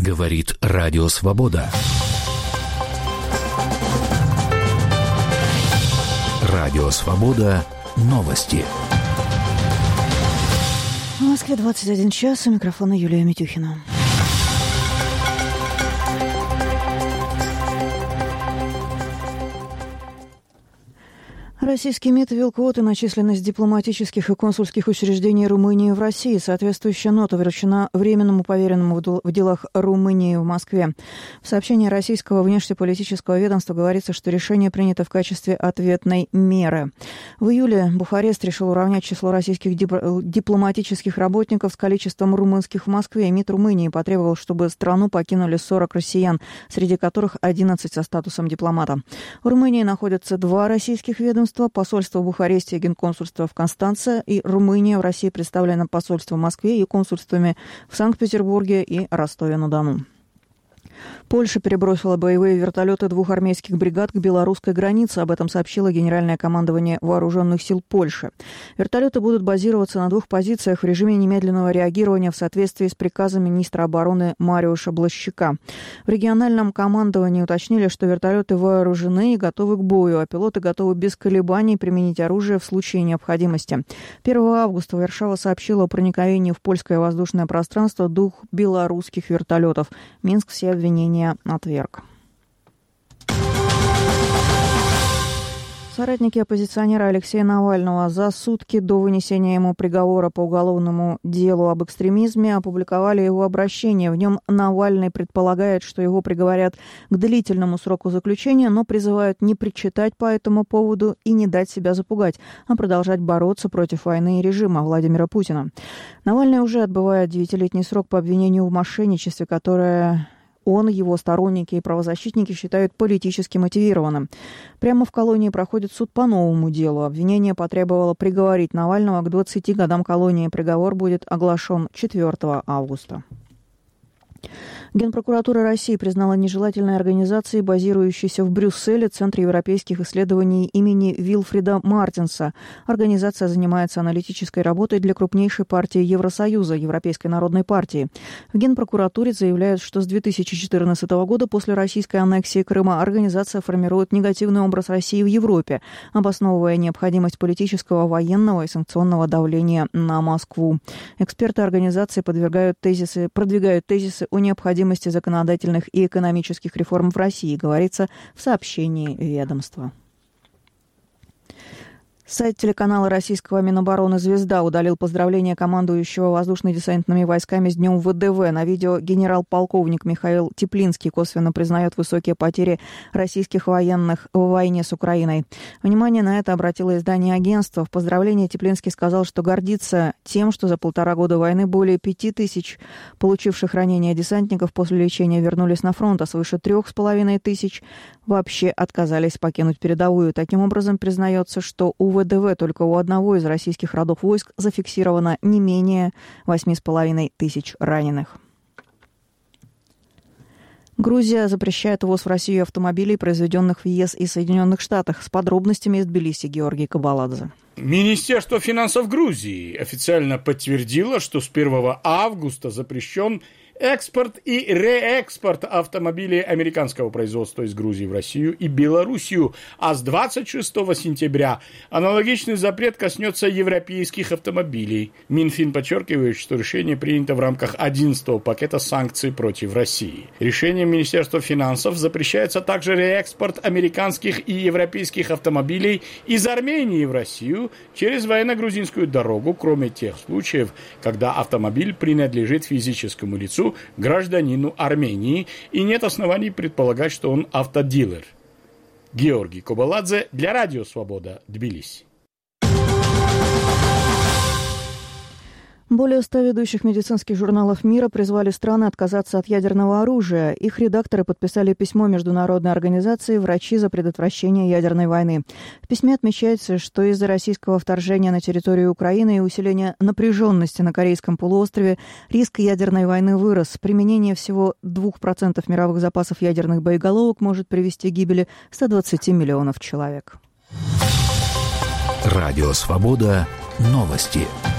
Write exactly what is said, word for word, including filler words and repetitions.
Говорит Радио Свобода. Радио Свобода. Новости. В Москве двадцать один час. У микрофона Юлия Митюхина. Российский МИД ввел квоты на численность дипломатических и консульских учреждений Румынии в России. Соответствующая нота вручена временному поверенному в делах Румынии в Москве. В сообщении российского внешнеполитического ведомства говорится, что решение принято в качестве ответной меры. В июле Бухарест решил уравнять число российских дипломатических работников с количеством румынских в Москве. МИД Румынии потребовал, чтобы страну покинули сорок россиян, среди которых одиннадцать со статусом дипломата. В Румынии находятся два российских ведомства: посольство в Бухаресте и генконсульство в Констанце, и Румыния в России представлена посольством в Москве и консульствами в Санкт-Петербурге и Ростове-на-Дону. Польша перебросила боевые вертолеты двух армейских бригад к белорусской границе. Об этом сообщило Генеральное командование Вооруженных сил Польши. Вертолеты будут базироваться на двух позициях в режиме немедленного реагирования в соответствии с приказом министра обороны Мариуша Блащука. В региональном командовании уточнили, что вертолеты вооружены и готовы к бою, а пилоты готовы без колебаний применить оружие в случае необходимости. первого августа Варшава сообщила о проникновении в польское воздушное пространство двух белорусских вертолетов. Минск все обвинения отверг. Соратники оппозиционера Алексея Навального за сутки до вынесения ему приговора по уголовному делу об экстремизме опубликовали его обращение. В нем Навальный предполагает, что его приговорят к длительному сроку заключения, но призывают не причитать по этому поводу и не дать себя запугать, а продолжать бороться против войны и режима Владимира Путина. Навальный уже отбывает девятилетний срок по обвинению в мошенничестве, которое он, его сторонники и правозащитники считают политически мотивированным. Прямо в колонии проходит суд по новому делу. Обвинение потребовало приговорить Навального к двадцати годам колонии. Приговор будет оглашен четвёртого августа. Генпрокуратура России признала нежелательной организацией, базирующейся в Брюсселе, Центр европейских исследований имени Вилфрида Мартинса. Организация занимается аналитической работой для крупнейшей партии Евросоюза, Европейской народной партии. В Генпрокуратуре заявляют, что с две тысячи четырнадцатого года, после российской аннексии Крыма, организация формирует негативный образ России в Европе, обосновывая необходимость политического, военного и санкционного давления на Москву. Эксперты организации подвергают тезисы, продвигают тезисы о необходимости законодательных и экономических реформ в России, говорится в сообщении ведомства. Сайт телеканала российского Минобороны «Звезда» удалил поздравления командующего воздушно-десантными войсками с Днем ВДВ. На видео генерал-полковник Михаил Теплинский косвенно признает высокие потери российских военных в войне с Украиной. Внимание на это обратило издание агентства. В поздравлении Теплинский сказал, что гордится тем, что за полтора года войны более пяти тысяч получивших ранения десантников после лечения вернулись на фронт, а свыше трех с половиной тысяч вообще отказались покинуть передовую. Таким образом, признается, что у ВДВ только у одного из российских родов войск зафиксировано не менее восьми с половиной тысяч раненых. Грузия запрещает ввоз в Россию автомобилей, произведенных в ЕС и Соединенных Штатах. С подробностями из Тбилиси Георгий Кабаладзе. Министерство финансов Грузии официально подтвердило, что с первого августа запрещен экспорт и реэкспорт автомобилей американского производства из Грузии в Россию и Белоруссию, а с двадцать шестого сентября аналогичный запрет коснется европейских автомобилей. Минфин подчеркивает, что решение принято в рамках одиннадцатого пакета санкций против России. Решением Министерства финансов запрещается также реэкспорт американских и европейских автомобилей из Армении в Россию через военно-грузинскую дорогу, кроме тех случаев, когда автомобиль принадлежит физическому лицу, гражданину Армении, и нет оснований предполагать, что он автодилер. Георгий Кабаладзе для Радио Свобода, Тбилиси. Более ста ведущих медицинских журналов мира призвали страны отказаться от ядерного оружия. Их редакторы подписали письмо международной организации «Врачи за предотвращение ядерной войны». В письме отмечается, что из-за российского вторжения на территорию Украины и усиления напряженности на Корейском полуострове риск ядерной войны вырос. Применение всего двух процентов мировых запасов ядерных боеголовок может привести к гибели ста двадцати миллионов человек. Радио Свобода. Новости.